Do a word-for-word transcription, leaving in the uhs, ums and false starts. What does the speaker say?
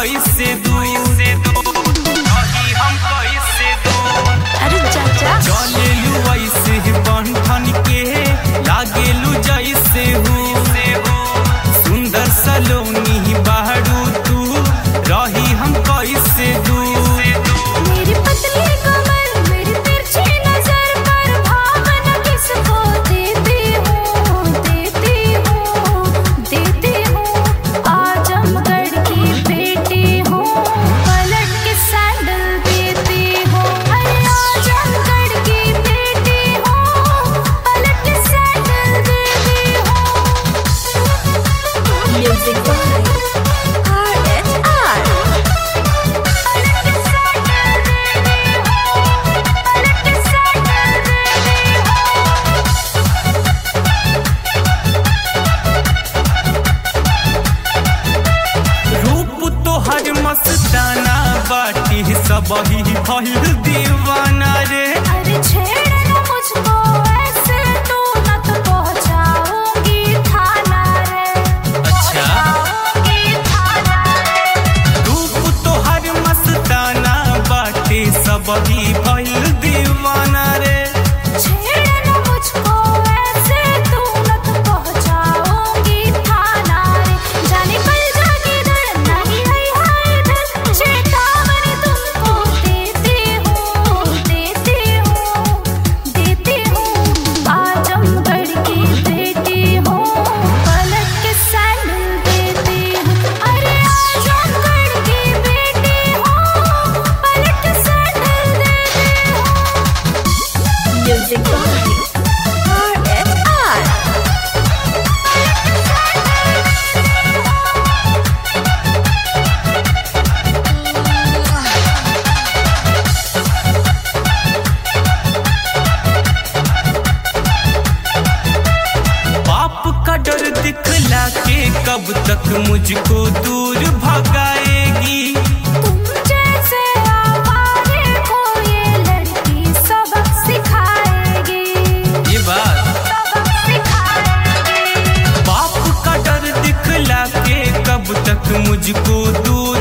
कैसे दूर रही हम कैसे दूर। अरे चाचा चलेलू ऐसे बंठन के लागेलू जैसे हूँ सुंदर सलोनी बाहरू तू रही हम कैसे दूर। मेरी पतली कमर मेरी तिरछी नजर पर भावना किसको देती हूँ देती हूँ देती हूँ। आजमगढ़ की बेटी हूँ पलट के सैंडल देती हूँ। अरे आजमगढ़ की बेटी हूँ पलट के सैंडल देती हूँ। Music by R H R. मस्ताना बाटी सब ही भइल दीवाना रे। अरे छेड़ ना मुझको ऐसे तू न तो पहुंचाऊंगी थाना रे। अच्छा पहुंचाऊंगी थाना रे। रूप तो हर मस्ताना बाटी सब ही भइल दीवाना रे। छेड़ ना मुझको ऐसे तू न तो पहुंचाऊंगी थाना रे। जाने कल जाके दर नहीं है इधर चेतावनी तुमको देती हूँ देती हूँ देती हूँ। आजमगढ़ की बेटी हूँ पलट के सैंडल देती हूँ। अरे आजमगढ़ की बेटी हूँ पलट के सैंडल देती हूँ। Music by R H R. बाप का डर दिखला के कब तक मुझको दूर भगाएगी। तुम जैसे आवारे को ये लड़की सबक सिखाएगी ये बात सबक सिखाएगी। बाप का डर दिखला के कब तक मुझको दूर